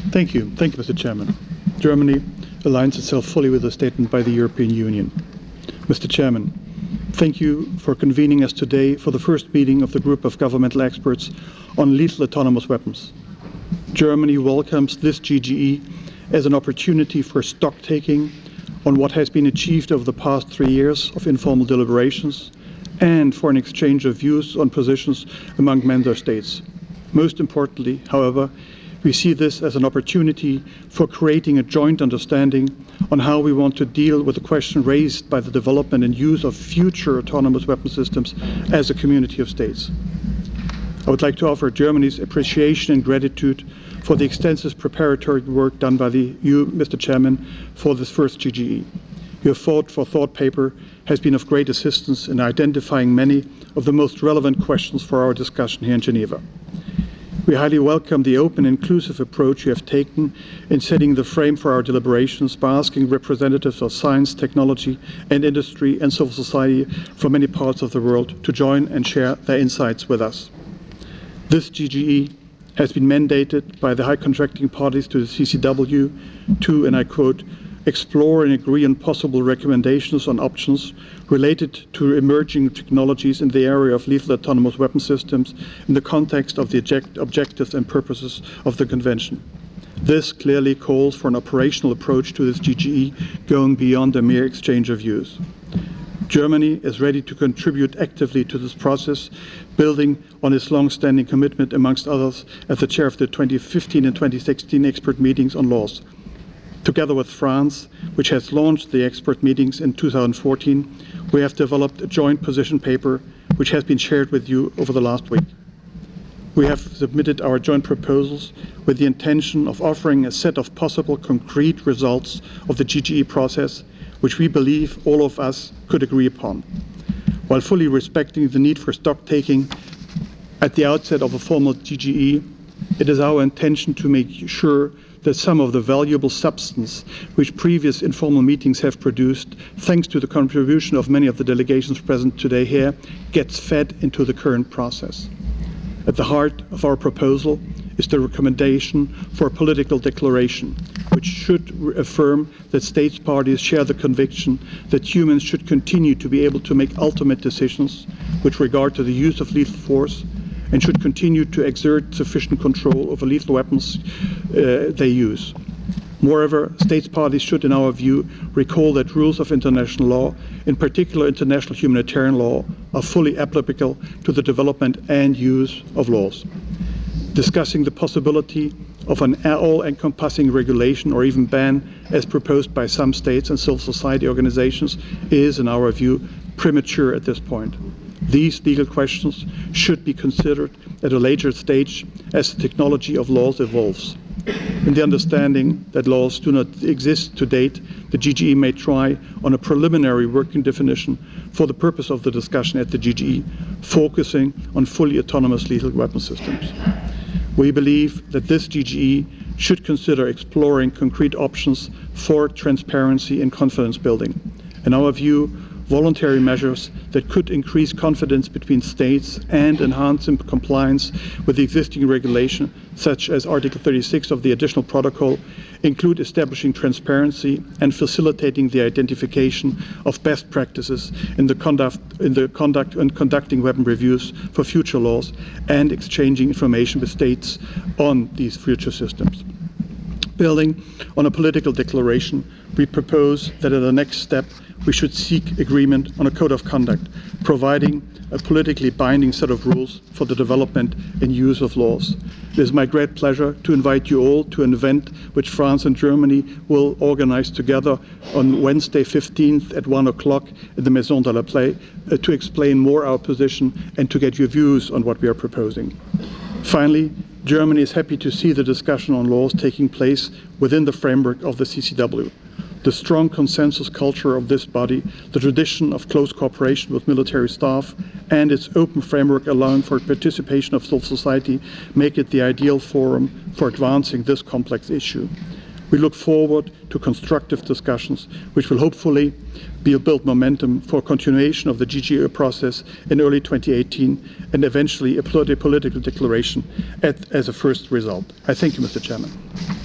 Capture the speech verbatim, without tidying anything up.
Thank you. Thank you, Mister Chairman. Germany aligns itself fully with the statement by the European Union. Mister Chairman, thank you for convening us today for the first meeting of the group of governmental experts on lethal autonomous weapons. Germany welcomes this G G E as an opportunity for stock-taking on what has been achieved over the past three years of informal deliberations and for an exchange of views on positions among member states. Most importantly, however, we see this as an opportunity for creating a joint understanding on how we want to deal with the question raised by the development and use of future autonomous weapon systems as a community of states. I would like to offer Germany's appreciation and gratitude for the extensive preparatory work done by the, you, Mister Chairman, for this first G G E. Your thought for thought paper has been of great assistance in identifying many of the most relevant questions for our discussion here in Geneva. We highly welcome the open, inclusive approach you have taken in setting the frame for our deliberations by asking representatives of science, technology, and industry and civil society from many parts of the world to join and share their insights with us. This G G E has been mandated by the high contracting parties to the C C W to, and I quote, explore and agree on possible recommendations on options related to emerging technologies in the area of lethal autonomous weapon systems in the context of the object objectives and purposes of the Convention. This clearly calls for an operational approach to this G G E going beyond a mere exchange of views. Germany is ready to contribute actively to this process, building on its long-standing commitment, amongst others, as the chair of the twenty fifteen and twenty sixteen expert meetings on laws. Together with France, which has launched the expert meetings in two thousand fourteen, we have developed a joint position paper which has been shared with you over the last week. We have submitted our joint proposals with the intention of offering a set of possible concrete results of the G G E process, which we believe all of us could agree upon, while fully respecting the need for stock-taking at the outset of a formal G G E. It is our intention to make sure that some of the valuable substance which previous informal meetings have produced, thanks to the contribution of many of the delegations present today here, gets fed into the current process. At the heart of our proposal is the recommendation for a political declaration, which should affirm that states parties share the conviction that humans should continue to be able to make ultimate decisions with regard to the use of lethal force, and should continue to exert sufficient control over lethal weapons uh, they use. Moreover, states parties should, in our view, recall that rules of international law, in particular international humanitarian law, are fully applicable to the development and use of laws. Discussing the possibility of an all-encompassing regulation or even ban, as proposed by some states and civil society organizations, is, in our view, premature at this point. These legal questions should be considered at a later stage as the technology of laws evolves. In the understanding that laws do not exist to date, the G G E may try on a preliminary working definition for the purpose of the discussion at the G G E, focusing on fully autonomous lethal weapon systems. We believe that this G G E should consider exploring concrete options for transparency and confidence building. In our view, voluntary measures that could increase confidence between states and enhance compliance with the existing regulation, such as Article thirty-six of the additional protocol, include establishing transparency and facilitating the identification of best practices in the conduct, in the conduct and conducting weapon reviews for future laws and exchanging information with states on these future systems. Building on a political declaration, we propose that at the next step we should seek agreement on a code of conduct, providing a politically binding set of rules for the development and use of laws. It is my great pleasure to invite you all to an event which France and Germany will organize together on Wednesday fifteenth at one o'clock at the Maison de la Play uh, to explain more our position and to get your views on what we are proposing. Finally, Germany is happy to see the discussion on laws taking place within the framework of the C C W. The strong consensus culture of this body, the tradition of close cooperation with military staff, and its open framework allowing for participation of civil society make it the ideal forum for advancing this complex issue. We look forward to constructive discussions which will hopefully be build momentum for continuation of the G G E process in early twenty eighteen and eventually a political declaration at, as a first result. I thank you, Mister Chairman.